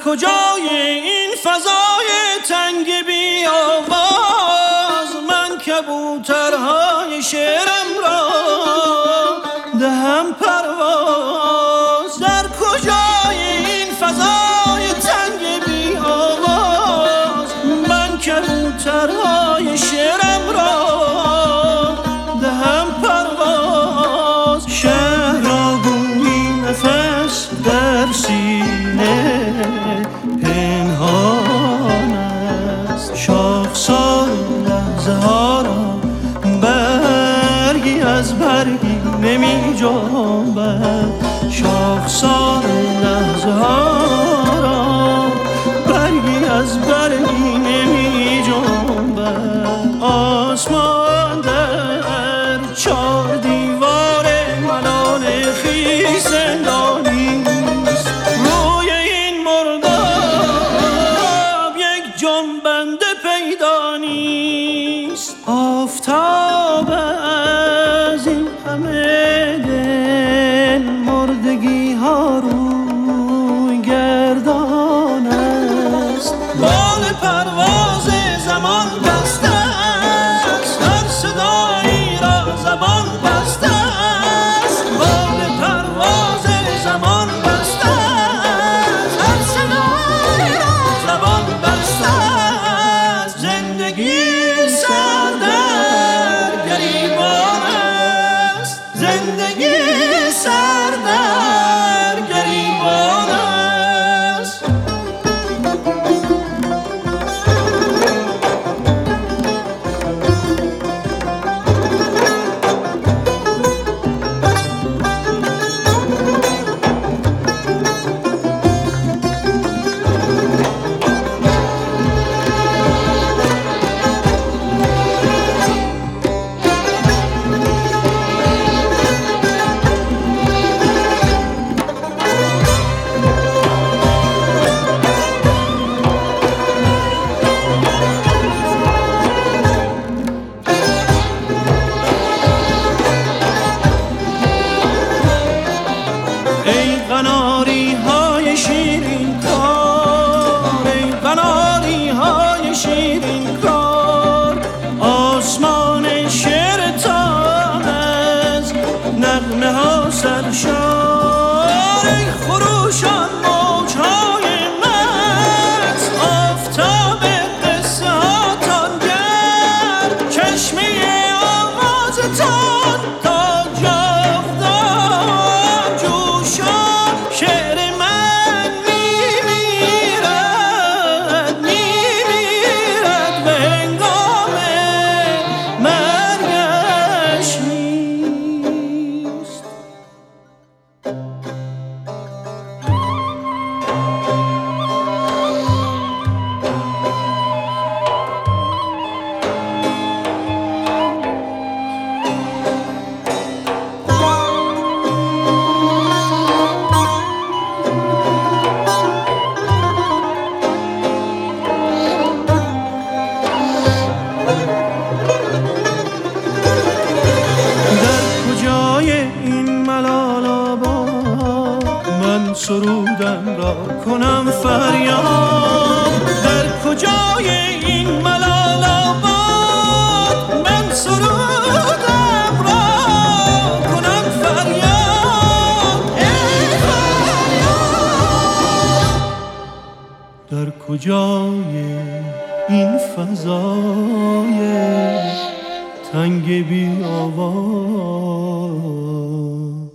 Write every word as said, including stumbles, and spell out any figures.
کجای این فضای تنگ بی آواز من کبوترهای شعرم را دهم پرواز؟ در کجای این فضای تنگ بی آواز من کبوترهای شعرم را دهم پرواز؟ شهر را گویی نفس در سینه پنهان است، شاخسار لحظه ها را برگی از برگی نمی جنبد، شاخسار لحظه ها را برگی از برگی نمی جنبد. آسمان در چار دیوار ملال خویش زندانی است، روی این مرداب یک جنبنده پیدا نیست. آفتاب از این همه دل مردگی ها روی گردان است، بال پرواز زمان بسته است، هر صدایی را زبان بسته است، بال پرواز زمان بسته است، هر صدایی را زبان بسته است. زندگی سردر گریبان است، زندگی سردر گریبان است. ای قناری های شیرین کار، ای قناری های شیرین کار، آسمان شعرتان از نغمه ها سرشار. ای خروشان موجهای مست، آفتاب قصه هاتان گرد، چشمه آوازتان تا جاودان جوشان. شعر من میمیرد میمیرد به هنگام مرگش نیست. سرودم را کنم فریاد؟ در کجای این ملال آباد من سرودم را کنم فریاد؟ ای فریاد در کجای این فضای تنگ بی آواز؟